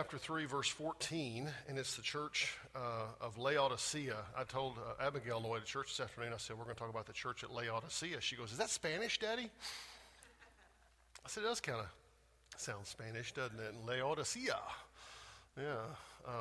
Chapter 3, verse 14, and it's the church of Laodicea. I told Abigail on the way to church this afternoon, I said, we're going to talk about the church at Laodicea. She goes, is that Spanish, Daddy? I said, it does kind of sound Spanish, doesn't it? Laodicea. Yeah.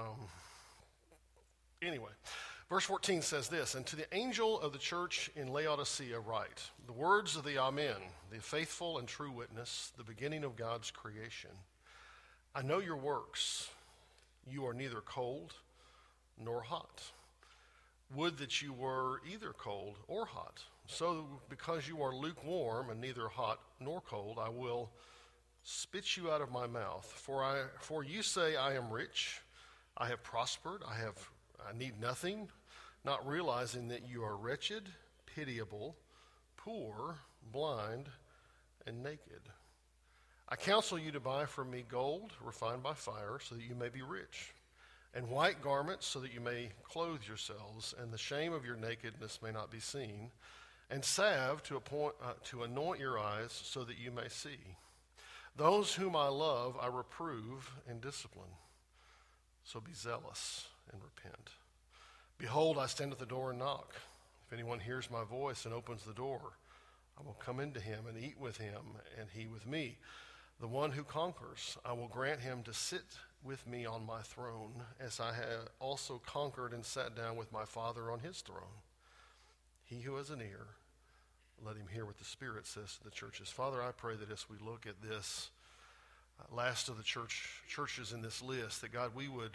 Anyway, verse 14 says this, and to the angel of the church in Laodicea write, the words of the Amen, the faithful and true witness, the beginning of God's creation. I know your works. You are neither cold nor hot. Would that you were either cold or hot. So because you are lukewarm and neither hot nor cold, I will spit you out of my mouth. For you say, I am rich, I have prospered, I need nothing, not realizing that you are wretched, pitiable, poor, blind, and naked. I counsel you to buy from me gold refined by fire so that you may be rich, and white garments so that you may clothe yourselves, and the shame of your nakedness may not be seen, and salve to anoint your eyes so that you may see. Those whom I love I reprove and discipline. So be zealous and repent. Behold, I stand at the door and knock. If anyone hears my voice and opens the door, I will come into him and eat with him, and he with me. The one who conquers, I will grant him to sit with me on my throne, as I have also conquered and sat down with my Father on his throne. He who has an ear, let him hear what the Spirit says to the churches. Father, I pray that as we look at this last of the churches in this list, that God, we would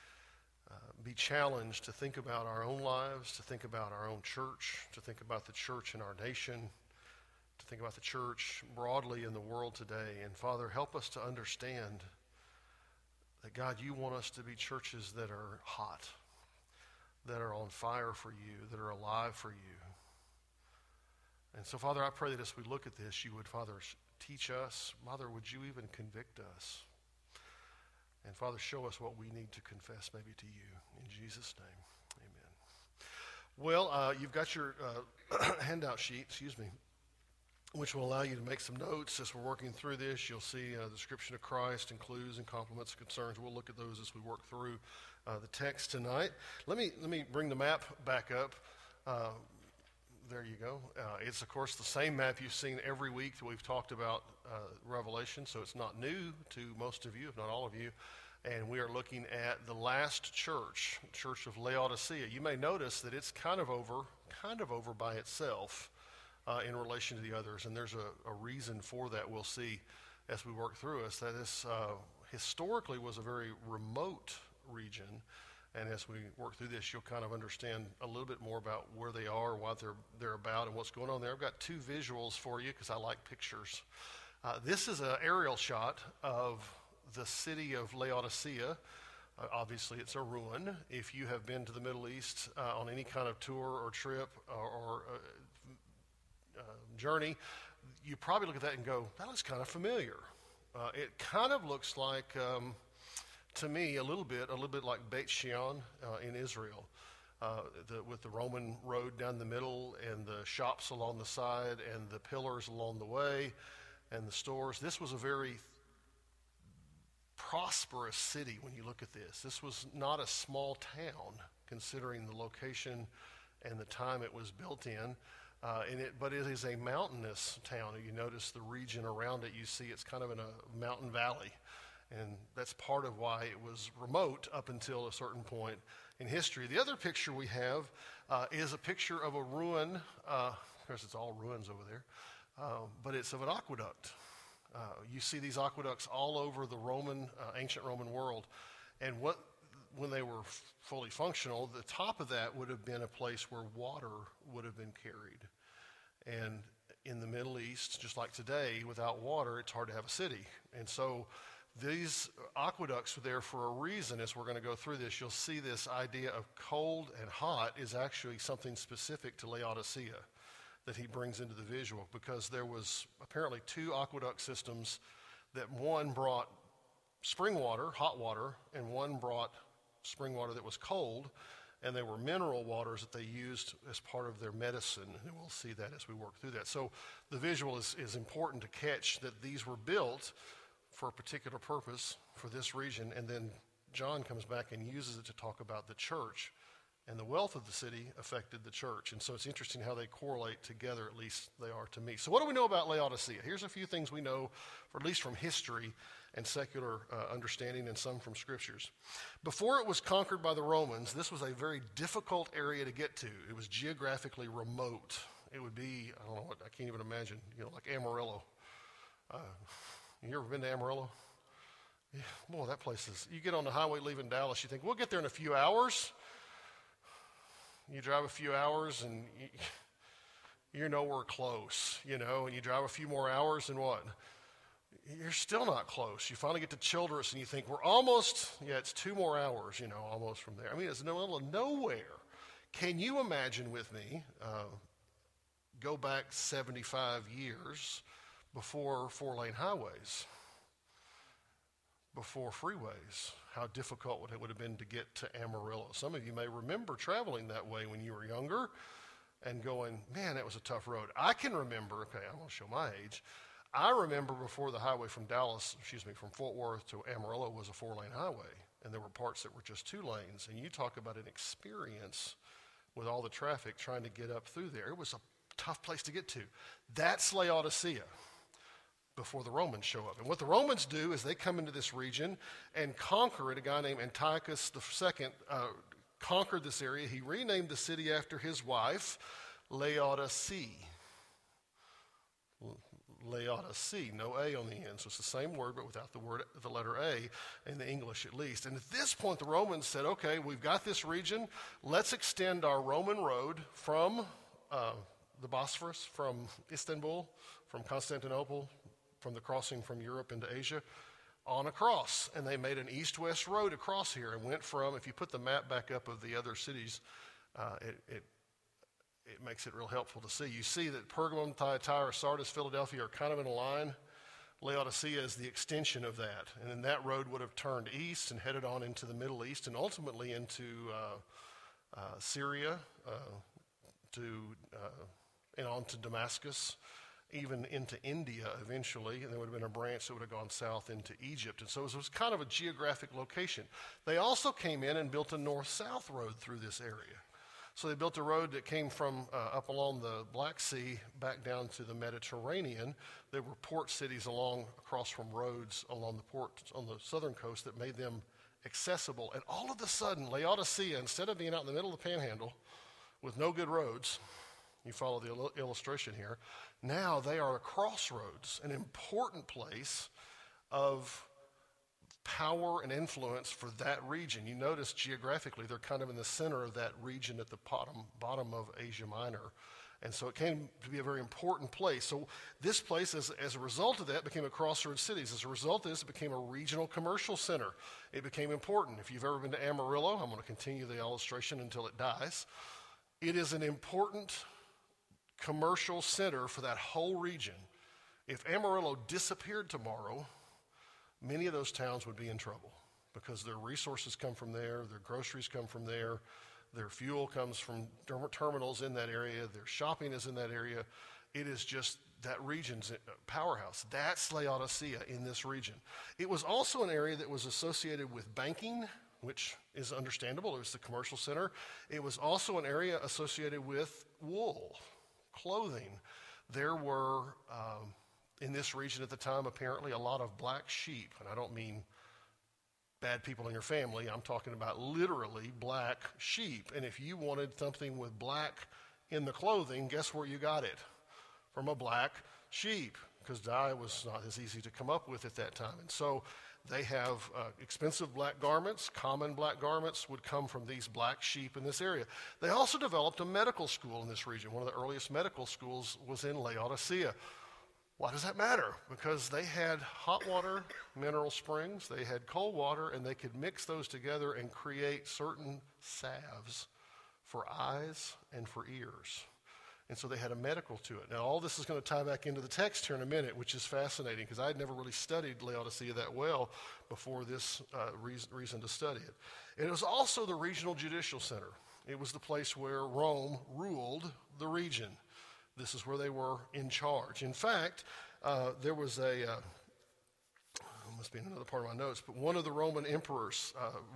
be challenged to think about our own lives, to think about our own church, to think about the church in our nation, to think about the church broadly in the world today. And Father, help us to understand that, God, you want us to be churches that are hot, that are on fire for you, that are alive for you. And so, Father, I pray that as we look at this, you would, Father, teach us. Father, would you even convict us? And, Father, show us what we need to confess maybe to you. In Jesus' name, amen. Well, you've got your handout sheet, which will allow you to make some notes as we're working through this. You'll see the description of Christ and clues and compliments and concerns. We'll look at those as we work through the text tonight. Let me bring the map back up. There you go. It's, of course, the same map you've seen every week that we've talked about Revelation, so it's not new to most of you, if not all of you. And we are looking at the last church of Laodicea. You may notice that it's kind of over by itself in relation to the others, and there's a reason for that we'll see as we work through this. That this historically was a very remote region. And as we work through this, you'll kind of understand a little bit more about where they are, what they're about, and what's going on there. I've got two visuals for you because I like pictures. This is an aerial shot of the city of Laodicea. Obviously, it's a ruin. If you have been to the Middle East on any kind of tour or trip or journey, you probably look at that and go, that looks kind of familiar. It kind of looks like... to me, a little bit like Beit Shean in Israel, with the Roman road down the middle and the shops along the side and the pillars along the way and the stores. This was a very prosperous city when you look at this. This was not a small town considering the location and the time it was built in. But it is a mountainous town. You notice the region around it, you see it's kind of in a mountain valley. And that's part of why it was remote up until a certain point in history. The other picture we have is a picture of a ruin. Of course, it's all ruins over there. But it's of an aqueduct. You see these aqueducts all over the ancient Roman world. And when they were fully functional, the top of that would have been a place where water would have been carried. And in the Middle East, just like today, without water, it's hard to have a city. And so these aqueducts were there for a reason. As we're going to go through this, you'll see this idea of cold and hot is actually something specific to Laodicea that he brings into the visual, because there was apparently two aqueduct systems that one brought spring water, hot water, and one brought spring water that was cold, and they were mineral waters that they used as part of their medicine, and we'll see that as we work through that. So the visual is important to catch that these were built for a particular purpose for this region, and then John comes back and uses it to talk about the church. And the wealth of the city affected the church. And so it's interesting how they correlate together, at least they are to me. So what do we know about Laodicea? Here's a few things we know, or at least from history and secular understanding, and some from scriptures. Before it was conquered by the Romans, this was a very difficult area to get to. It was geographically remote. It would be, I don't know what, I can't even imagine, like Amarillo. You ever been to Amarillo? Yeah, boy, that place is, you get on the highway leaving Dallas, you think, we'll get there in a few hours. You drive a few hours and you're nowhere close, and you drive a few more hours and what? You're still not close. You finally get to Childress and you think, we're almost, it's 2 more hours, almost from there. I mean, it's in the middle of nowhere. Can you imagine with me, go back 75 years before 4-lane highways, before freeways, how difficult it would have been to get to Amarillo. Some of you may remember traveling that way when you were younger and going, man, that was a tough road. I can remember, okay, I'm going to show my age. I remember before the highway from Fort Worth to Amarillo was a 4-lane highway, and there were parts that were just 2 lanes. And you talk about an experience with all the traffic trying to get up through there. It was a tough place to get to. That's Laodicea before the Romans show up. And what the Romans do is they come into this region and conquer it. A guy named Antiochus II conquered this area. He renamed the city after his wife, Laodicea. Laodicea, no A on the end. So it's the same word, but without the letter A in the English at least. And at this point, the Romans said, okay, we've got this region. Let's extend our Roman road from the Bosphorus, from Istanbul, from Constantinople, from the crossing from Europe into Asia, on across. And they made an east-west road across here and went from, if you put the map back up of the other cities, it makes it real helpful to see. You see that Pergamum, Thyatira, Sardis, Philadelphia are kind of in a line. Laodicea is the extension of that. And then that road would have turned east and headed on into the Middle East and ultimately into Syria, and on to Damascus, even into India eventually, and there would have been a branch that would have gone south into Egypt. And so it was kind of a geographic location. They also came in and built a north-south road through this area. So they built a road that came from up along the Black Sea back down to the Mediterranean. There were port cities across from roads along the ports on the southern coast that made them accessible. And all of a sudden, Laodicea, instead of being out in the middle of the Panhandle with no good roads, you follow the illustration here, now they are a crossroads, an important place of power and influence for that region. You notice geographically they're kind of in the center of that region at the bottom of Asia Minor. And so it came to be a very important place. So this place, as a result of that, became a crossroads city. As a result of this, it became a regional commercial center. It became important. If you've ever been to Amarillo, I'm going to continue the illustration until it dies. It is an important commercial center for that whole region. If Amarillo disappeared tomorrow, many of those towns would be in trouble because their resources come from there, their groceries come from there, their fuel comes from terminals in that area, their shopping is in that area. It is just that region's powerhouse. That's Laodicea in this region. It was also an area that was associated with banking, which is understandable. It was the commercial center. It was also an area associated with wool, clothing. There were, in this region at the time, apparently a lot of black sheep. And I don't mean bad people in your family. I'm talking about literally black sheep. And if you wanted something with black in the clothing, guess where you got it? From a black sheep, because dye was not as easy to come up with at that time. And so they have expensive black garments. Common black garments would come from these black sheep in this area. They also developed a medical school in this region. One of the earliest medical schools was in Laodicea. Why does that matter? Because they had hot water, mineral springs, they had cold water, and they could mix those together and create certain salves for eyes and for ears. And so they had a medical to it. Now, all this is going to tie back into the text here in a minute, which is fascinating because I had never really studied Laodicea that well before this reason to study it. It was also the regional judicial center. It was the place where Rome ruled the region. This is where they were in charge. In fact, there was a must be in another part of my notes, but one of the Roman emperors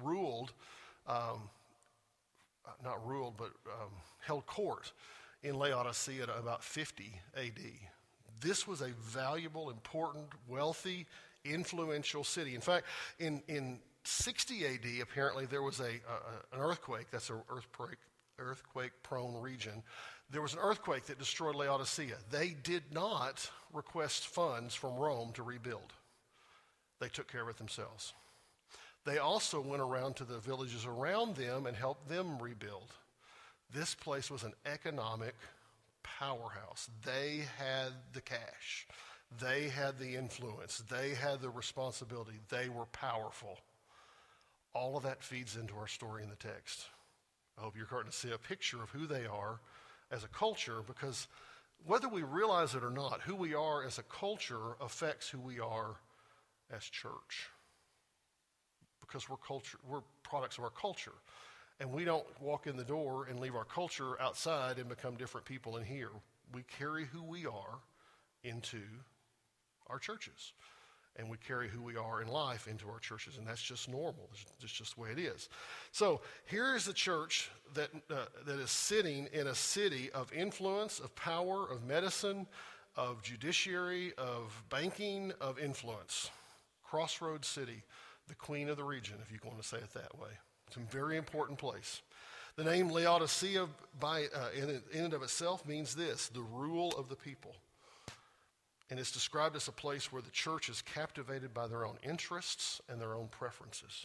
held court in Laodicea at about 50 AD. This was a valuable, important, wealthy, influential city. In fact, in 60 AD, apparently there was an earthquake. That's an earthquake-prone region. There was an earthquake that destroyed Laodicea. They did not request funds from Rome to rebuild. They took care of it themselves. They also went around to the villages around them and helped them rebuild. This place was an economic powerhouse. They had the cash. They had the influence. They had the responsibility. They were powerful. All of that feeds into our story in the text. I hope you're starting to see a picture of who they are as a culture, because whether we realize it or not, who we are as a culture affects who we are as church. Because we're products of our culture. And we don't walk in the door and leave our culture outside and become different people in here. We carry who we are into our churches. And we carry who we are in life into our churches. And that's just normal. It's just the way it is. So here is the church that is sitting in a city of influence, of power, of medicine, of judiciary, of banking, of influence. Crossroads City, the queen of the region, if you want to say it that way. It's a very important place. The name Laodicea in and of itself means this: the rule of the people. And it's described as a place where the church is captivated by their own interests and their own preferences.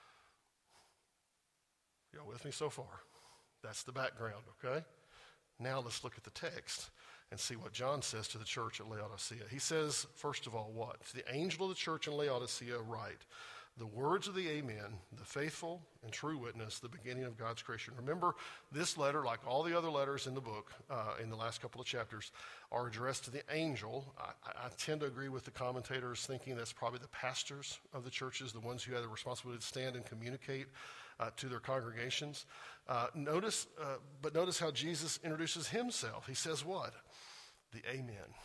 Y'all with me so far? That's the background, okay? Now let's look at the text and see what John says to the church at Laodicea. He says, first of all, what? To the angel of the church in Laodicea write, the words of the Amen, the faithful and true witness, the beginning of God's creation. Remember, this letter, like all the other letters in the book, in the last couple of chapters, are addressed to the angel. I tend to agree with the commentators thinking that's probably the pastors of the churches, the ones who have the responsibility to stand and communicate to their congregations. Notice how Jesus introduces himself. He says what? The Amen.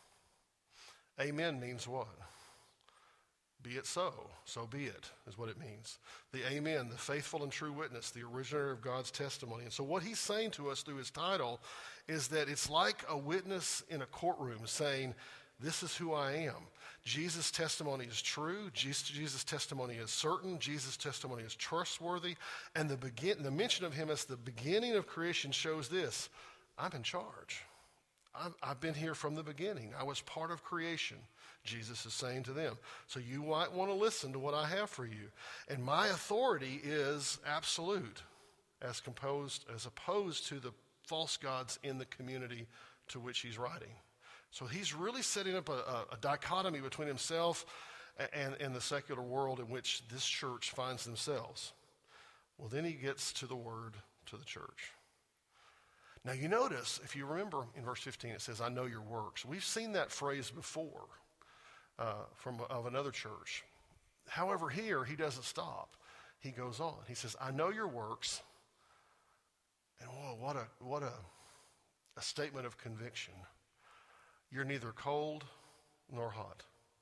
Amen means what? Be it so be it, is what it means. The Amen, the faithful and true witness, the originator of God's testimony. And so what he's saying to us through his title is that it's like a witness in a courtroom saying, this is who I am. Jesus' testimony is true. Jesus' testimony is certain. Jesus' testimony is trustworthy. And the mention of him as the beginning of creation shows this: I'm in charge. I've been here from the beginning. I was part of creation, Jesus is saying to them. So you might want to listen to what I have for you. And my authority is absolute, as opposed to the false gods in the community to which he's writing. So he's really setting up a dichotomy between himself and the secular world in which this church finds themselves. Well, then he gets to the word to the church. Now you notice, if you remember in verse 15, it says, I know your works. We've seen that phrase before of another church. However, here he doesn't stop. He goes on. He says, I know your works. And whoa, what a statement of conviction. You're neither cold nor hot.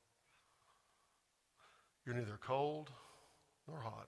You're neither cold nor hot.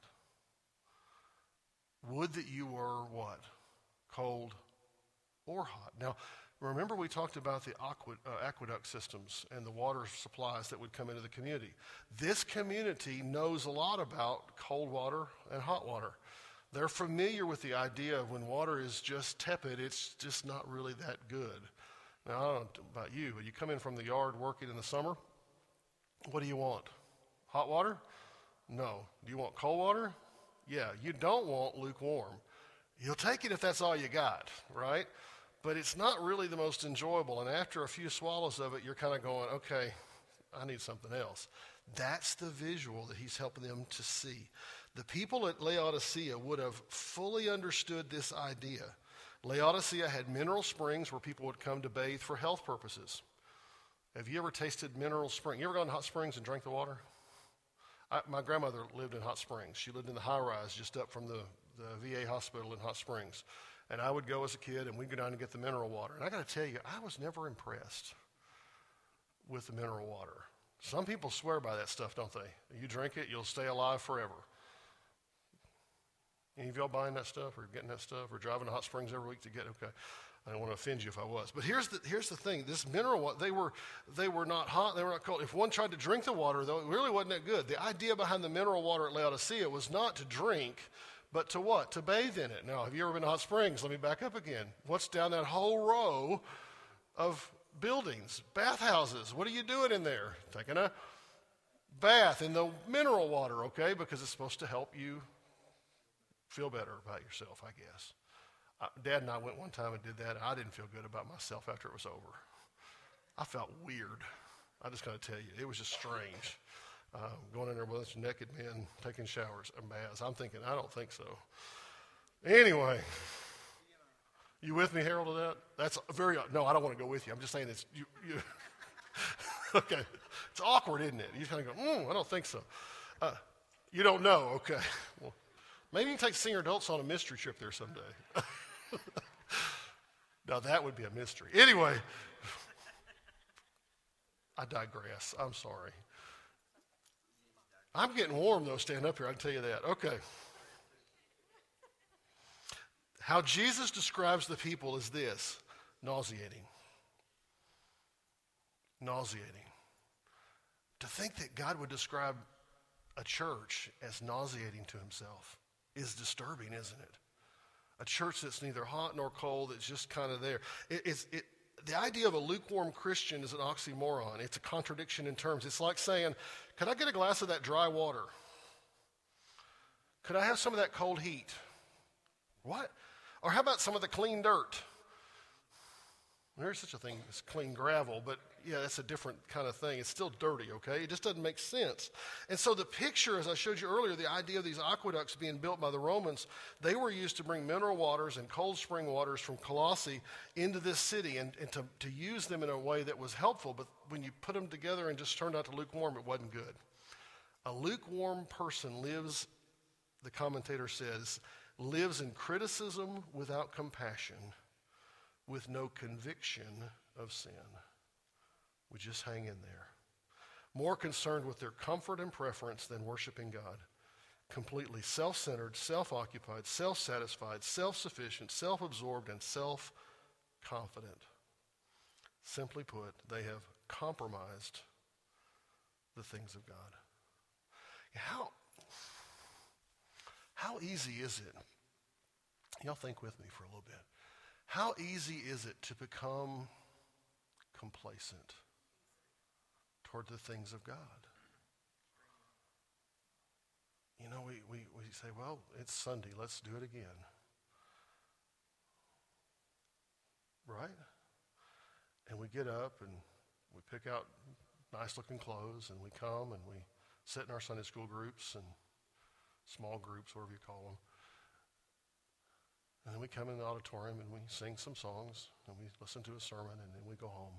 Would that you were what? Cold or hot. Now, remember we talked about the aqueduct systems and the water supplies that would come into the community. This community knows a lot about cold water and hot water. They're familiar with the idea of when water is just tepid, it's just not really that good. Now, I don't know about you, but you come in from the yard working in the summer, what do you want? Hot water? No. Do you want cold water? Yeah. You don't want lukewarm. You'll take it if that's all you got, right? But it's not really the most enjoyable. And after a few swallows of it, you're kind of going, okay, I need something else. That's the visual that he's helping them to see. The people at Laodicea would have fully understood this idea. Laodicea had mineral springs where people would come to bathe for health purposes. Have you ever tasted mineral spring? You ever gone to hot springs and drank the water? My grandmother lived in Hot Springs. She lived in the high-rise just up from the VA hospital in Hot Springs. And I would go as a kid, and we'd go down and get the mineral water. And I got to tell you, I was never impressed with the mineral water. Some people swear by that stuff, don't they? You drink it, you'll stay alive forever. Any of y'all buying that stuff or getting that stuff or driving to Hot Springs every week to get? Okay, I don't want to offend you if I was. But here's the thing. This mineral water, they were not hot, they were not cold. If one tried to drink the water, though, it really wasn't that good. The idea behind the mineral water at Laodicea was not to drink, but to what? To bathe in it. Now, have you ever been to Hot Springs? Let me back up again. What's down that whole row of buildings, bathhouses? What are you doing in there? Taking a bath in the mineral water, okay? Because it's supposed to help you feel better about yourself, I guess. Dad and I went one time and did that, and I didn't feel good about myself after it was over. I felt weird. I just got to tell you, it was just strange. Going in there with a bunch of naked men taking showers and baths. I'm thinking, I don't think so. Anyway, you with me, Harold, to that? That's very, no, I don't want to go with you. I'm just saying it's, you okay. It's awkward, isn't it? You kind of go, I don't think so. You don't know, okay. Well, maybe you can take senior adults on a mystery trip there someday. Now, that would be a mystery. Anyway, I digress. I'm sorry. I'm getting warm, though, standing up here. I can tell you that. Okay. How Jesus describes the people is this: nauseating. Nauseating. To think that God would describe a church as nauseating to himself is disturbing, isn't it? A church that's neither hot nor cold, it's just kind of there. The idea of a lukewarm Christian is an oxymoron. It's a contradiction in terms. It's like saying, could I get a glass of that dry water? Could I have some of that cold heat? What? Or how about some of the clean dirt? There's such a thing as clean gravel, but yeah, that's a different kind of thing. It's still dirty, okay? It just doesn't make sense. And so the picture, as I showed you earlier, the idea of these aqueducts being built by the Romans, they were used to bring mineral waters and cold spring waters from Colossae into this city and to use them in a way that was helpful. But when you put them together and just turned out to lukewarm, it wasn't good. A lukewarm person lives, the commentator says, lives in criticism without compassion, with no conviction of sin. We just hang in there. More concerned with their comfort and preference than worshiping God. Completely self-centered, self-occupied, self-satisfied, self-sufficient, self-absorbed, and self-confident. Simply put, they have compromised the things of God. How easy is it? Y'all think with me for a little bit. How easy is it to become complacent toward the things of God? You know, we say, well, it's Sunday, let's do it again. Right? And we get up and we pick out nice looking clothes and we come and we sit in our Sunday school groups and small groups, whatever you call them. And then we come in the auditorium and we sing some songs and we listen to a sermon and then we go home.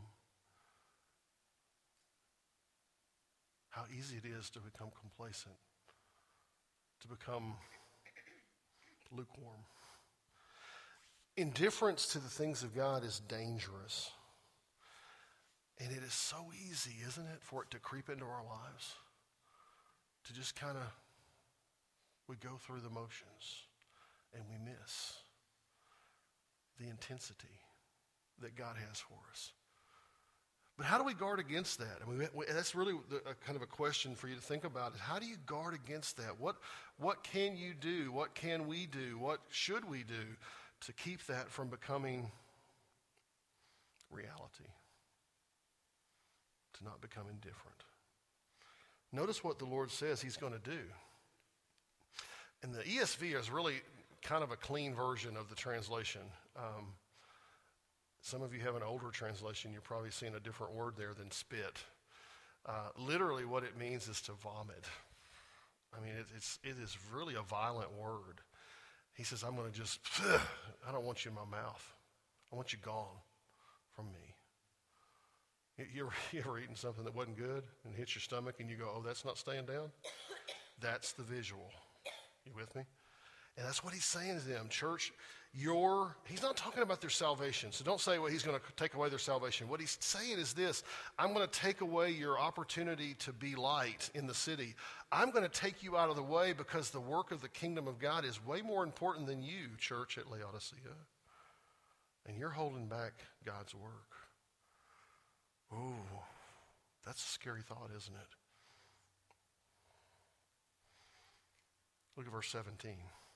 How easy it is to become complacent, to become lukewarm. Indifference to the things of God is dangerous. And it is so easy, isn't it, for it to creep into our lives? To just kind of, we go through the motions and we miss the intensity that God has for us. But how do we guard against that? I mean, that's really kind of a question for you to think about. Is how do you guard against that? What can you do? What can we do? What should we do to keep that from becoming reality? To not become indifferent. Notice what the Lord says he's going to do. And the ESV is really kind of a clean version of the translation. Some of you have an older translation. You're probably seeing a different word there than spit. Literally what it means is to vomit. I mean, it is really a violent word. He says, I'm going to just, I don't want you in my mouth. I want you gone from me. You ever eaten something that wasn't good and hits your stomach and you go, oh, that's not staying down? That's the visual. You with me? And that's what he's saying to them, church. He's not talking about their salvation. So don't say, well, he's going to take away their salvation. What he's saying is this: I'm going to take away your opportunity to be light in the city. I'm going to take you out of the way because the work of the kingdom of God is way more important than you, church at Laodicea. And you're holding back God's work. Ooh, that's a scary thought, isn't it? Look at verse 17.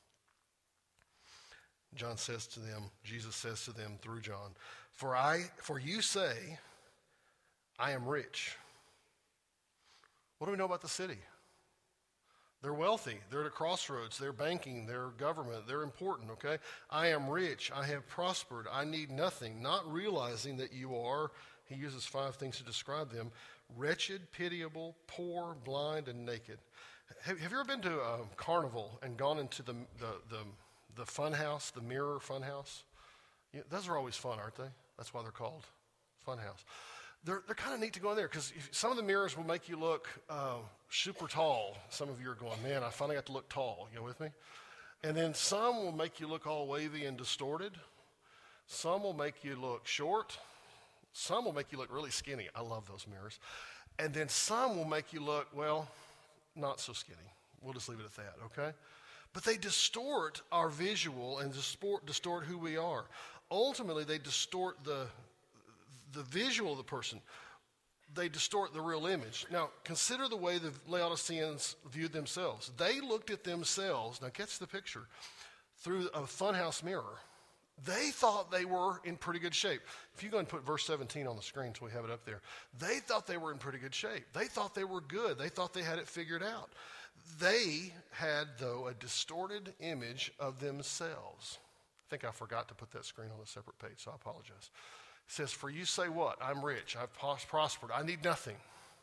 Jesus says to them through John, For you say, I am rich. What do we know about the city? They're wealthy. They're at a crossroads. They're banking. They're government. They're important, okay? I am rich. I have prospered. I need nothing. Not realizing that you are, he uses 5 things to describe them: wretched, pitiable, poor, blind, and naked. Have you ever been to a carnival and gone into the fun house, the mirror fun house? Those are always fun, aren't they? That's why they're called fun house. They're kind of neat to go in there because some of the mirrors will make you look super tall. Some of you are going, man, I finally got to look tall. You with me? And then some will make you look all wavy and distorted. Some will make you look short. Some will make you look really skinny. I love those mirrors. And then some will make you look, well, not so skinny. We'll just leave it at that, okay? But they distort our visual and distort who we are. Ultimately, they distort the visual of the person. They distort the real image. Now, consider the way the Laodiceans viewed themselves. They looked at themselves, now catch the picture, through a funhouse mirror. They thought they were in pretty good shape. If you go and put verse 17 on the screen so we have it up there. They thought they were in pretty good shape. They thought they were good. They thought they had it figured out. They had, though, a distorted image of themselves. I think I forgot to put that screen on a separate page, so I apologize. It says, for you say what? I'm rich. I've prospered. I need nothing.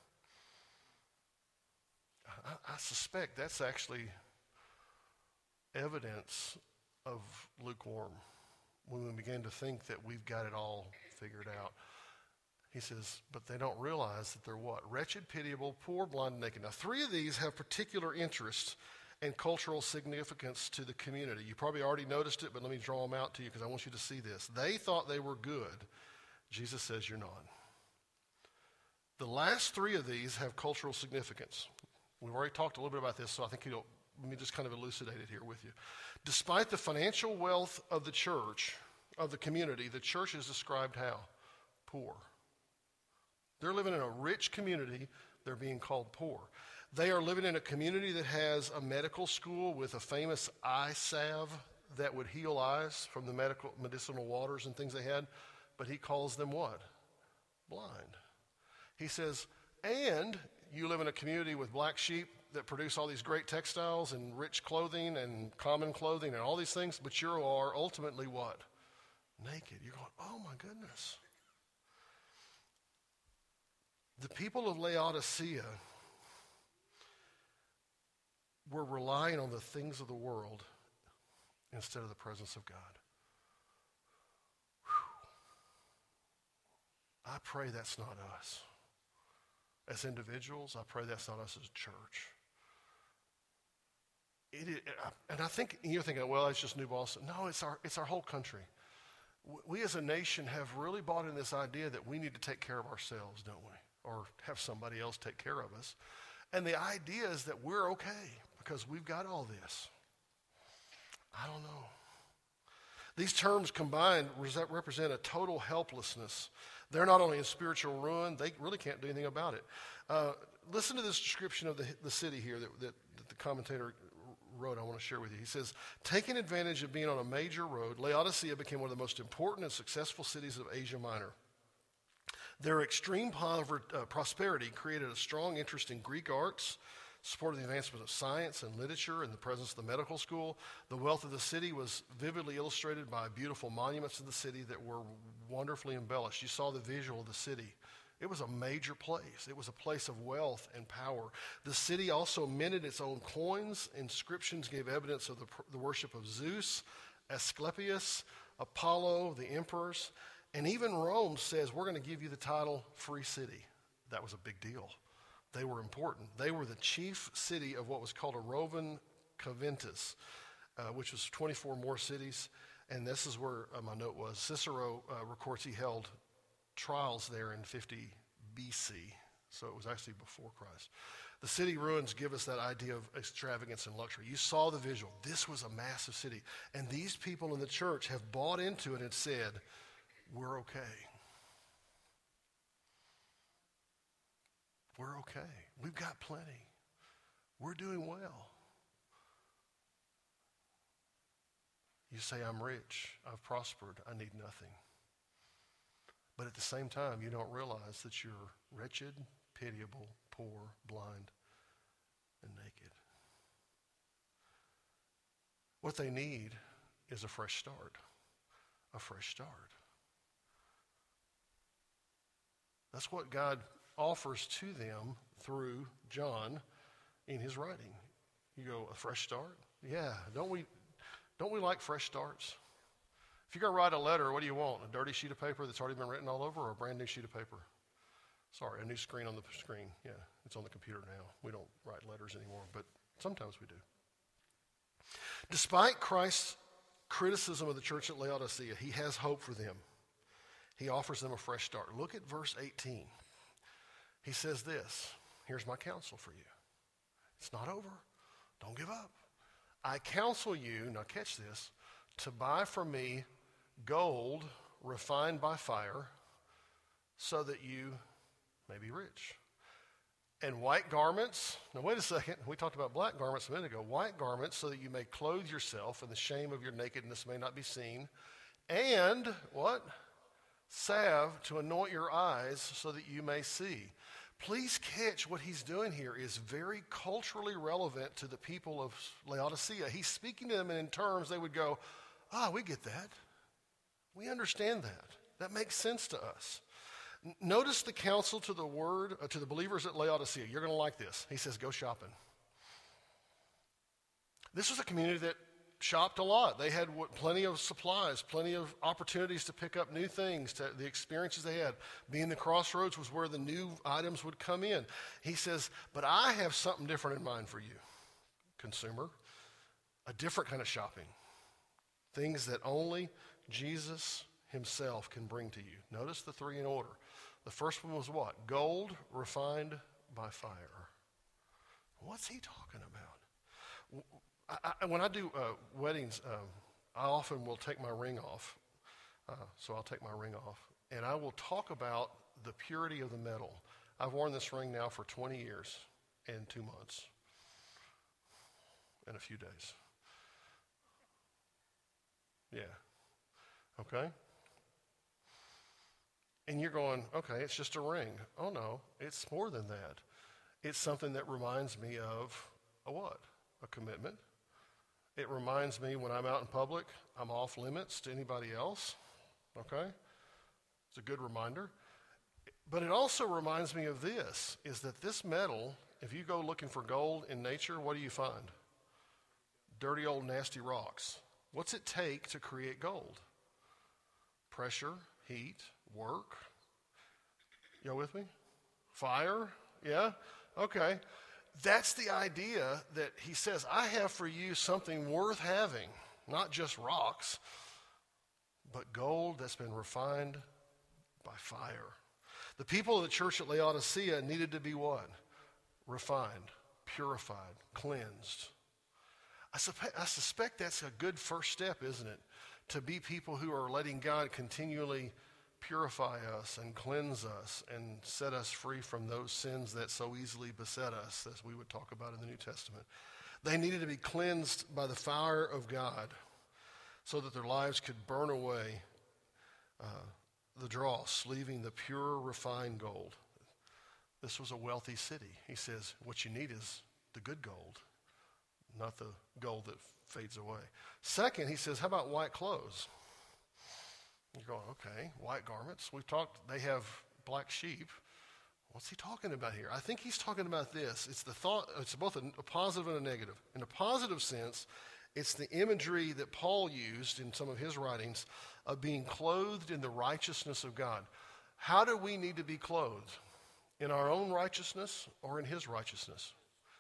I suspect that's actually evidence of lukewarm. When we begin to think that we've got it all figured out. He says, but they don't realize that they're what? Wretched, pitiable, poor, blind, and naked. Now, 3 of these have particular interest and cultural significance to the community. You probably already noticed it, but let me draw them out to you because I want you to see this. They thought they were good. Jesus says you're not. The last 3 of these have cultural significance. We've already talked a little bit about this, so I think let me just kind of elucidate it here with you. Despite the financial wealth of the church, of the community, the church is described how? Poor. They're living in a rich community. They're being called poor. They are living in a community that has a medical school with a famous eye salve that would heal eyes from the medicinal waters and things they had. But he calls them what? Blind. He says, and you live in a community with black sheep that produce all these great textiles and rich clothing and common clothing and all these things, but you are ultimately what? Naked. You're going, oh my goodness. The people of Laodicea were relying on the things of the world instead of the presence of God. Whew. I pray that's not us. As individuals, I pray that's not us as a church. And I think you're thinking, well, it's just New Boston. No, it's our whole country. We as a nation have really bought in this idea that we need to take care of ourselves, don't we? Or have somebody else take care of us. And the idea is that we're okay because we've got all this. I don't know. These terms combined represent a total helplessness. They're not only in spiritual ruin, they really can't do anything about it. Listen to this description of the city here that the commentator wrote. I want to share with you. He says, taking advantage of being on a major road, Laodicea became one of the most important and successful cities of Asia Minor. Their extreme prosperity created a strong interest in Greek arts, supported the advancement of science and literature and the presence of the medical school. The wealth of the city was vividly illustrated by beautiful monuments of the city that were wonderfully embellished. You saw the visual of the city. It was a major place. It was a place of wealth and power. The city also minted its own coins. Inscriptions gave evidence of the worship of Zeus, Asclepius, Apollo, the emperors. And even Rome says, we're going to give you the title Free City. That was a big deal. They were important. They were the chief city of what was called a Roman Coventus. which was 24 more cities. And this is where my note was. Cicero records he held trials there in 50 BC. So it was actually before Christ. The city ruins give us that idea of extravagance and luxury. You saw the visual. This was a massive city. And these people in the church have bought into it and said, we're okay. We're okay. We've got plenty. We're doing well. You say, I'm rich. I've prospered. I need nothing. But at the same time, you don't realize that you're wretched, pitiable, poor, blind, and naked. What they need is a fresh start. A fresh start. That's what God offers to them through John in his writing. You go, a fresh start? Yeah, don't we like fresh starts? If you're going to write a letter, what do you want? A dirty sheet of paper that's already been written all over, or a brand new sheet of paper? Sorry, a new screen on the screen. Yeah, it's on the computer now. We don't write letters anymore, but sometimes we do. Despite Christ's criticism of the church at Laodicea, he has hope for them. He offers them a fresh start. Look at verse 18. He says this, here's my counsel for you. It's not over. Don't give up. I counsel you, now catch this, to buy from me gold refined by fire so that you may be rich. And white garments, now wait a second, we talked about black garments a minute ago. White garments so that you may clothe yourself and the shame of your nakedness may not be seen. And what? Salve to anoint your eyes so that you may see. Please catch what he's doing here is very culturally relevant to the people of Laodicea. He's speaking to them in terms they would go, we get that. We understand that. That makes sense to us. Notice the counsel to the believers at Laodicea. You're going to like this. He says, go shopping. This was a community that shopped a lot. They had plenty of supplies, plenty of opportunities to pick up new things, the experiences they had. Being the crossroads was where the new items would come in. He says, but I have something different in mind for you, consumer, a different kind of shopping, things that only Jesus himself can bring to you. Notice the three in order. The first one was what? Gold refined by fire. What's he talking about? When I do weddings, I often will take my ring off. So I'll take my ring off. And I will talk about the purity of the metal. I've worn this ring now for 20 years and 2 months and a few days. Yeah. Okay? And you're going, okay, it's just a ring. Oh, no, it's more than that. It's something that reminds me of a what? A commitment. It reminds me when I'm out in public, I'm off limits to anybody else, okay? It's a good reminder. But it also reminds me of this, is that this metal, if you go looking for gold in nature, what do you find? Dirty old nasty rocks. What's it take to create gold? Pressure, heat, work. You with me? Fire, yeah? Okay. That's the idea that he says, I have for you something worth having, not just rocks, but gold that's been refined by fire. The people of the church at Laodicea needed to be what? Refined, purified, cleansed. I suspect that's a good first step, isn't it? To be people who are letting God continually purify us and cleanse us and set us free from those sins that so easily beset us, as we would talk about in the New Testament. They needed to be cleansed by the fire of God so that their lives could burn away the dross, leaving the pure, refined gold. This was a wealthy city. He says, what you need is the good gold, not the gold that fades away. Second, he says, how about white clothes? You're going, okay, white garments. We've talked, they have black sheep. What's he talking about here? I think he's talking about this. It's the thought, it's both a positive and a negative. In a positive sense, it's the imagery that Paul used in some of his writings of being clothed in the righteousness of God. How do we need to be clothed? In our own righteousness or in his righteousness?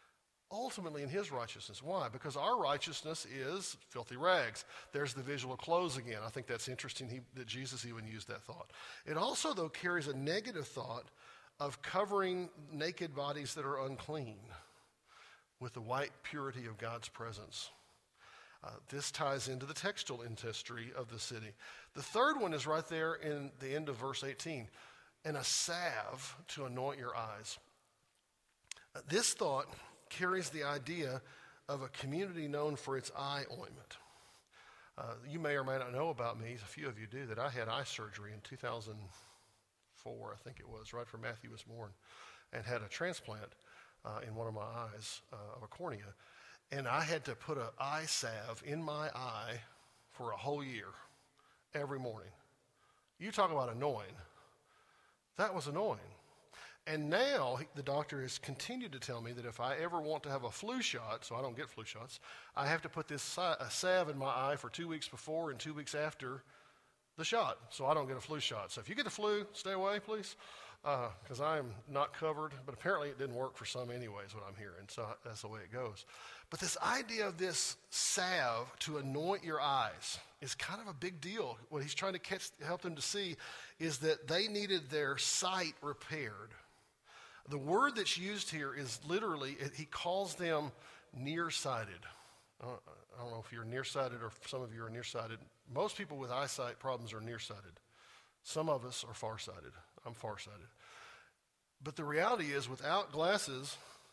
ultimately in his righteousness. Why? Because our righteousness is filthy rags. There's the visual of clothes again. I think that's interesting that Jesus even used that thought. It also, though, carries a negative thought of covering naked bodies that are unclean with the white purity of God's presence. This ties into the textile industry of the city. The third one is right there in the end of verse 18, and a salve to anoint your eyes. This thought carries the idea of a community known for its eye ointment. You may or may not know about me, a few of you do, that I had eye surgery in 2004, I think it was, right after Matthew was born, and had a transplant in one of my eyes of a cornea. And I had to put an eye salve in my eye for a whole year, every morning. You talk about annoying. That was annoying. And now the doctor has continued to tell me that if I ever want to have a flu shot, so I don't get flu shots, I have to put this salve in my eye for 2 weeks before and 2 weeks after the shot, so I don't get a flu shot. So if you get the flu, stay away, please, because I am not covered. But apparently it didn't work for some anyway, is what I'm hearing, so that's the way it goes. But this idea of this salve to anoint your eyes is kind of a big deal. What he's trying to help them to see is that they needed their sight repaired. The word that's used here is literally, he calls them nearsighted. I don't know if you're nearsighted or if some of you are nearsighted. Most people with eyesight problems are nearsighted. Some of us are farsighted. I'm farsighted. But the reality is, without glasses,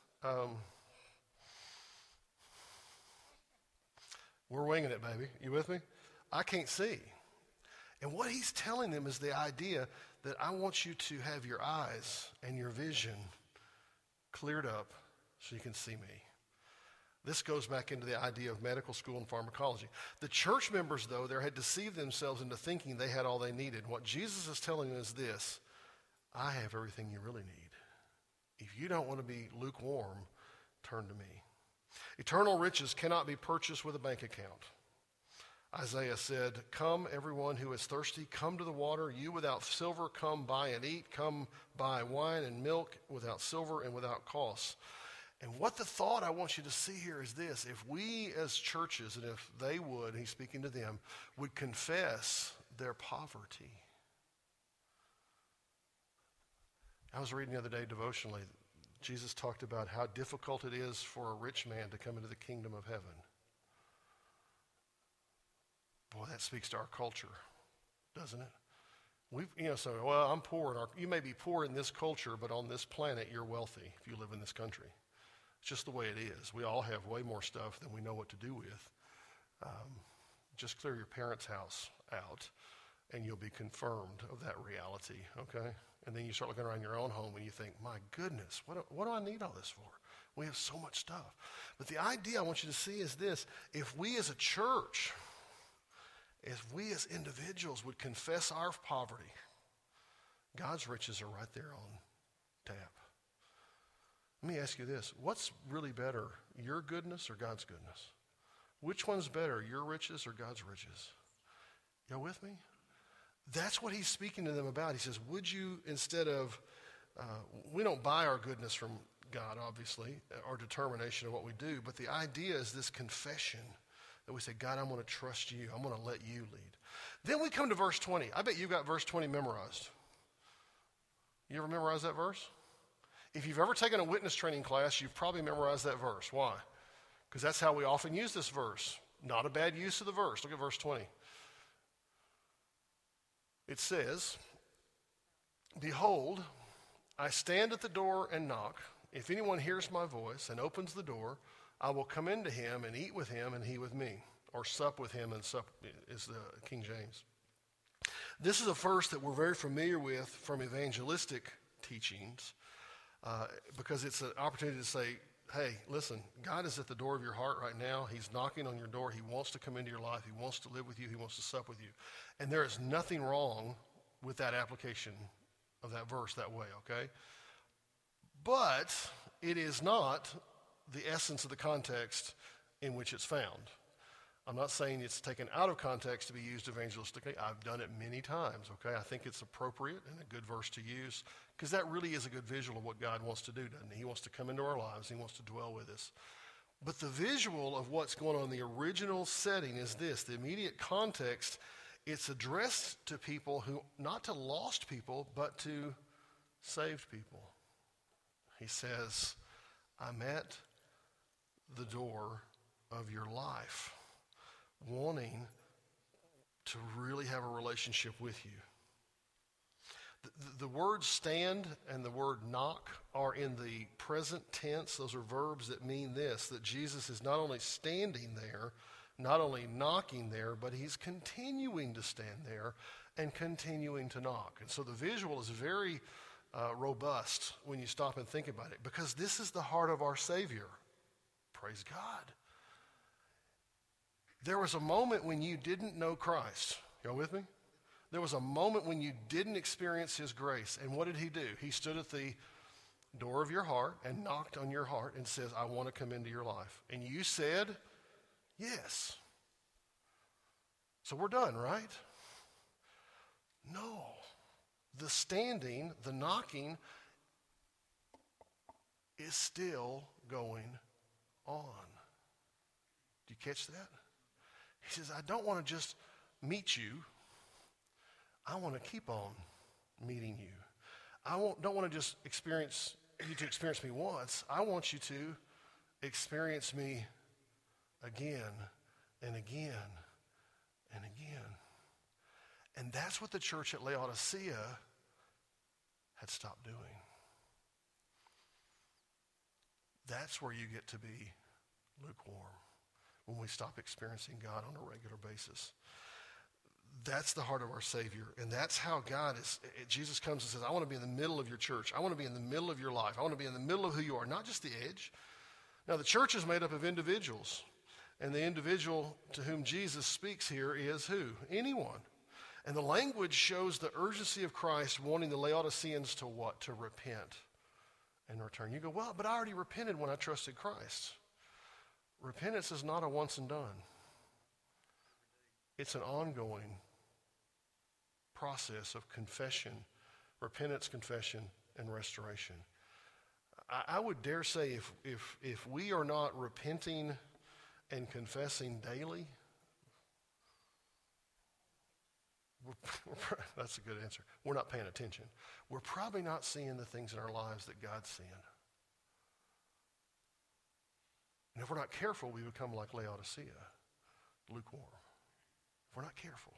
we're winging it, baby. You with me? I can't see. And what he's telling them is the idea that I want you to have your eyes and your vision cleared up so you can see me. This goes back into the idea of medical school and pharmacology. The church members, though, there had deceived themselves into thinking they had all they needed. What Jesus is telling them is this: I have everything you really need. If you don't want to be lukewarm, turn to me. Eternal riches cannot be purchased with a bank account. Isaiah said, come, everyone who is thirsty, come to the water. You without silver, come buy and eat. Come buy wine and milk without silver and without cost. And what the thought I want you to see here is this: if we as churches, and if they would, and he's speaking to them, would confess their poverty. I was reading the other day devotionally, Jesus talked about how difficult it is for a rich man to come into the kingdom of heaven. Boy, that speaks to our culture, doesn't it? We've, so, well, I'm poor. You may be poor in this culture, but on this planet, you're wealthy if you live in this country. It's just the way it is. We all have way more stuff than we know what to do with. Just clear your parents' house out, and you'll be confirmed of that reality, okay? And then you start looking around your own home, and you think, my goodness, what do I need all this for? We have so much stuff. But the idea I want you to see is this: if we as a church, if we as individuals would confess our poverty, God's riches are right there on tap. Let me ask you this: what's really better, your goodness or God's goodness? Which one's better, your riches or God's riches? Y'all with me? That's what he's speaking to them about. He says, would you, instead of, we don't buy our goodness from God, obviously, our determination of what we do, but the idea is this confession that we say, God, I'm going to trust you. I'm going to let you lead. Then we come to verse 20. I bet you've got verse 20 memorized. You ever memorize that verse? If you've ever taken a witness training class, you've probably memorized that verse. Why? Because that's how we often use this verse. Not a bad use of the verse. Look at verse 20. It says, behold, I stand at the door and knock. If anyone hears my voice and opens the door, I will come into him and eat with him and he with me. Or sup with him, and sup is the King James. This is a verse that we're very familiar with from evangelistic teachings because it's an opportunity to say, hey, listen, God is at the door of your heart right now. He's knocking on your door. He wants to come into your life. He wants to live with you. He wants to sup with you. And there is nothing wrong with that application of that verse that way, okay? But it is not the essence of the context in which it's found. I'm not saying it's taken out of context to be used evangelistically. I've done it many times, okay? I think it's appropriate and a good verse to use because that really is a good visual of what God wants to do, doesn't he? He wants to come into our lives. He wants to dwell with us. But the visual of what's going on in the original setting is this. The immediate context, it's addressed to people who, not to lost people, but to saved people. He says, I'm at the door of your life, wanting to really have a relationship with you. The word stand and the word knock are in the present tense. Those are verbs that mean this, that Jesus is not only standing there, not only knocking there, but he's continuing to stand there and continuing to knock. And so the visual is very robust when you stop and think about it, because this is the heart of our Savior. Praise God. There was a moment when you didn't know Christ. Y'all with me? There was a moment when you didn't experience his grace. And what did he do? He stood at the door of your heart and knocked on your heart and says, I want to come into your life. And you said, yes. So we're done, right? No. The standing, the knocking is still going on. Do you catch that? He says, I don't want to just meet you. I want to keep on meeting you. I don't want to just experience you to experience me once. I want you to experience me again and again and again. And that's what the church at Laodicea had stopped doing. That's where you get to be lukewarm, when we stop experiencing God on a regular basis. That's the heart of our Savior. And that's how God is. Jesus comes and says, I want to be in the middle of your church. I want to be in the middle of your life. I want to be in the middle of who you are, not just the edge. Now, the church is made up of individuals. And the individual to whom Jesus speaks here is who? Anyone. And the language shows the urgency of Christ wanting the Laodiceans to what? To repent and return. You go, well, but I already repented when I trusted Christ. Repentance is not a once and done. It's an ongoing process of confession, repentance, confession, and restoration. I would dare say if we are not repenting and confessing daily, that's a good answer. We're not paying attention. We're probably not seeing the things in our lives that God's seeing. And if we're not careful, we become like Laodicea, lukewarm. If we're not careful.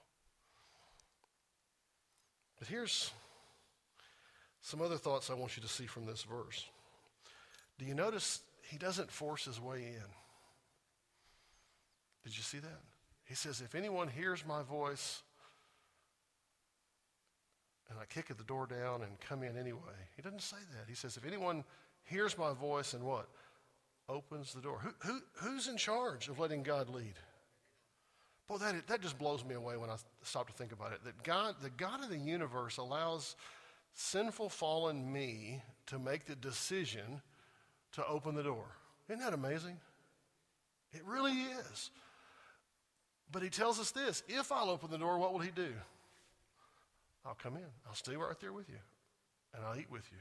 But here's some other thoughts I want you to see from this verse. Do you notice he doesn't force his way in? Did you see that? He says, if anyone hears my voice and I kick the door down and come in anyway. He doesn't say that. He says, if anyone hears my voice and what? Opens the door. Who's in charge of letting God lead? Boy, that just blows me away when I stop to think about it. That God, the God of the universe, allows sinful, fallen me to make the decision to open the door. Isn't that amazing? It really is. But he tells us this: if I'll open the door, what will he do? I'll come in. I'll stay right there with you, and I'll eat with you,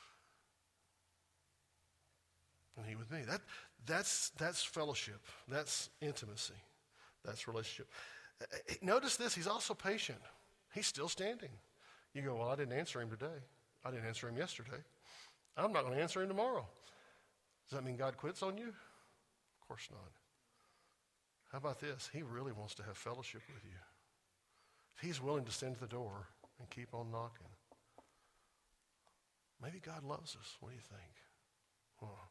and he with me. That's fellowship. That's intimacy. That's relationship. Notice this: he's also patient. He's still standing. You go, well, I didn't answer him today. I didn't answer him yesterday. I'm not going to answer him tomorrow. Does that mean God quits on you? Of course not. How about this? He really wants to have fellowship with you. If he's willing to stand at the door and keep on knocking, maybe God loves us. What do you think? Huh.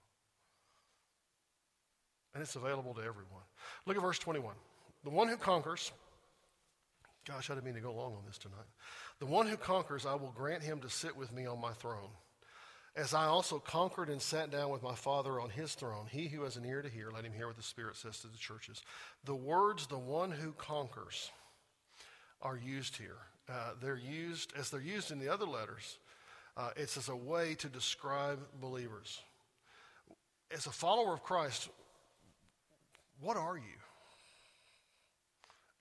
And it's available to everyone. Look at verse 21. The one who conquers, gosh, I didn't mean to go long on this tonight. The one who conquers, I will grant him to sit with me on my throne, as I also conquered and sat down with my Father on his throne. He who has an ear to hear, let him hear what the Spirit says to the churches. The words, the one who conquers, are used here. They're used in the other letters. It's as a way to describe believers. As a follower of Christ, what are you?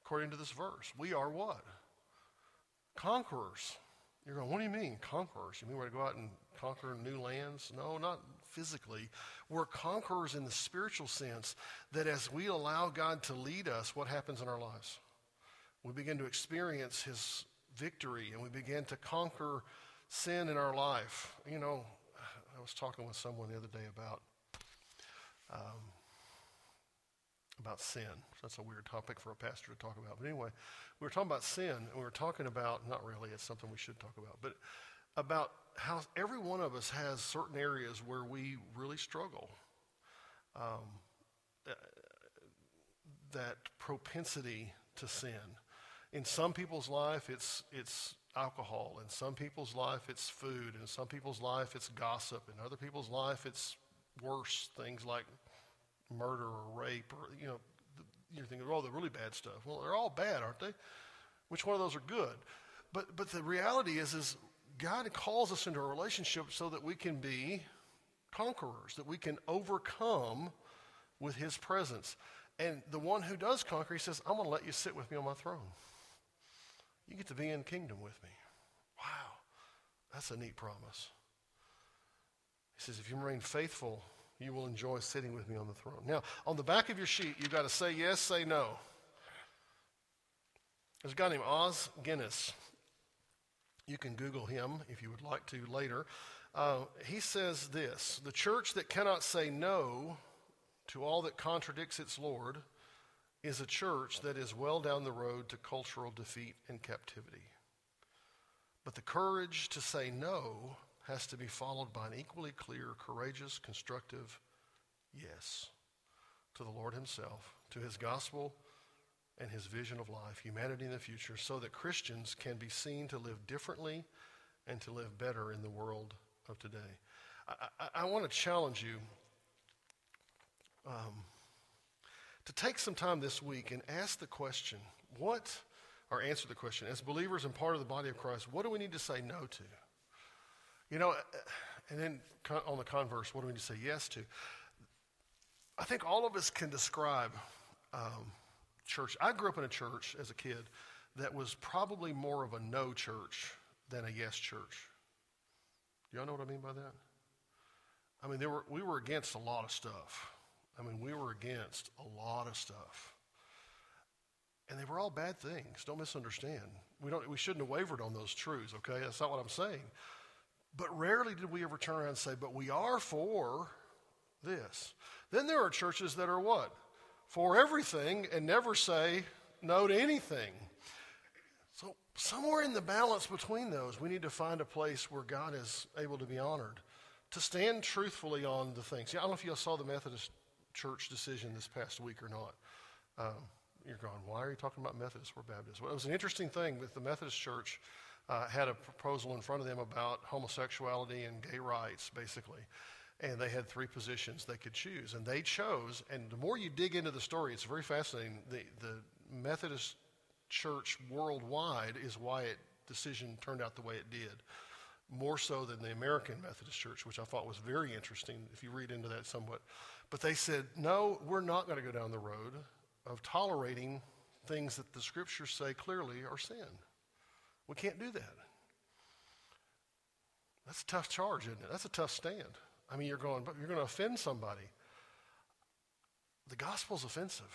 according to this verse. We are what? Conquerors. You're going, what do you mean, conquerors? You mean we're going to go out and conquer new lands? No, not physically. We're conquerors in the spiritual sense that as we allow God to lead us, what happens in our lives? We begin to experience his victory, and we begin to conquer sin in our life. You know, I was talking with someone the other day about sin. That's a weird topic for a pastor to talk about. But anyway, we were talking about sin, and we were talking about, not really, it's something we should talk about, but about how every one of us has certain areas where we really struggle. That propensity to sin. In some people's life, it's alcohol. In some people's life, it's food. In some people's life, it's gossip. In other people's life, it's worse things like murder or rape, or, you know, you're thinking, oh, the really bad stuff. Well, they're all bad, aren't they? Which one of those are good? But the reality is God calls us into a relationship so that we can be conquerors, that we can overcome with his presence. And the one who does conquer, he says, I'm going to let you sit with me on my throne. You get to be in kingdom with me. Wow, that's a neat promise. He says, if you remain faithful, you will enjoy sitting with me on the throne. Now, on the back of your sheet, you've got to say yes, say no. There's a guy named Os Guinness. You can Google him if you would like to later. He says this: the church that cannot say no to all that contradicts its Lord is a church that is well down the road to cultural defeat and captivity. But the courage to say no has to be followed by an equally clear, courageous, constructive yes to the Lord himself, to his gospel and his vision of life, humanity in the future, so that Christians can be seen to live differently and to live better in the world of today. I want to challenge you to take some time this week and ask the question, answer the question, as believers and part of the body of Christ, what do we need to say no to? You know, and then on the converse, what do we need to say yes to? I think all of us can describe church. I grew up in a church as a kid that was probably more of a no church than a yes church. Do y'all know what I mean by that? I mean, we were against a lot of stuff. We were against a lot of stuff. And they were all bad things. Don't misunderstand. We shouldn't have wavered on those truths, okay? That's not what I'm saying. But rarely did we ever turn around and say, but we are for this. Then there are churches that are what? For everything and never say no to anything. So somewhere in the balance between those, we need to find a place where God is able to be honored, to stand truthfully on the things. I don't know if you all saw the Methodist Church decision this past week or not. You're going, why are you talking about Methodists? We're Baptists. Well, it was an interesting thing with the Methodist Church. Had a proposal in front of them about homosexuality and gay rights, basically. And they had three positions they could choose. And they chose, and the more you dig into the story, it's very fascinating. The Methodist Church worldwide is why decision turned out the way it did, more so than the American Methodist Church, which I thought was very interesting if you read into that somewhat. But they said, no, we're not going to go down the road of tolerating things that the scriptures say clearly are sin. We can't do that. That's a tough charge, isn't it? That's a tough stand. You're going to offend somebody. The gospel's offensive.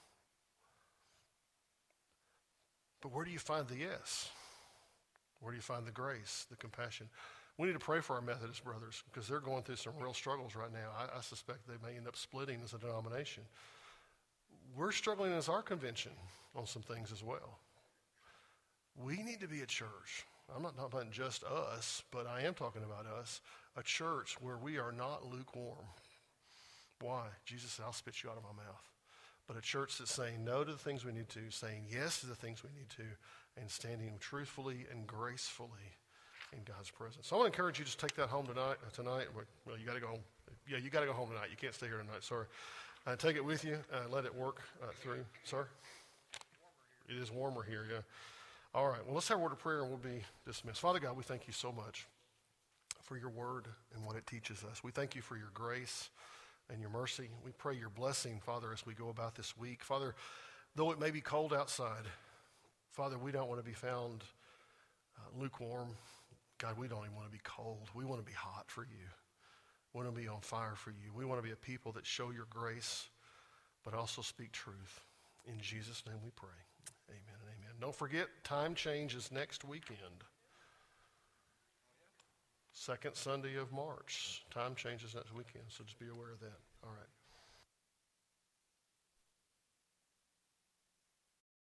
But where do you find the yes? Where do you find the grace, the compassion? We need to pray for our Methodist brothers because they're going through some real struggles right now. I suspect they may end up splitting as a denomination. We're struggling as our convention on some things as well. We need to be a church. I'm not talking about just us, but I am talking about us. A church where we are not lukewarm. Why? Jesus said, I'll spit you out of my mouth. But a church that's saying no to the things we need to, saying yes to the things we need to, and standing truthfully and gracefully in God's presence. So I want to encourage you to take that home tonight. Well, you got to go home. Yeah, you got to go home tonight. You can't stay here tonight. Sorry. Take it with you. Let it work through. Sir? It is warmer here, yeah. All right. Well, let's have a word of prayer and we'll be dismissed. Father God, we thank you so much for your word and what it teaches us. We thank you for your grace and your mercy. We pray your blessing, Father, as we go about this week. Father, Though it may be cold outside, Father, we don't want to be found lukewarm. God, we don't even want to be cold. We want to be hot for you. We want to be on fire for you. We want to be a people that show your grace, but also speak truth. In Jesus' name we pray. Amen and amen. Don't forget, Time Change is next weekend. Second Sunday of March. Time Change is next weekend, so just be aware of that. All right.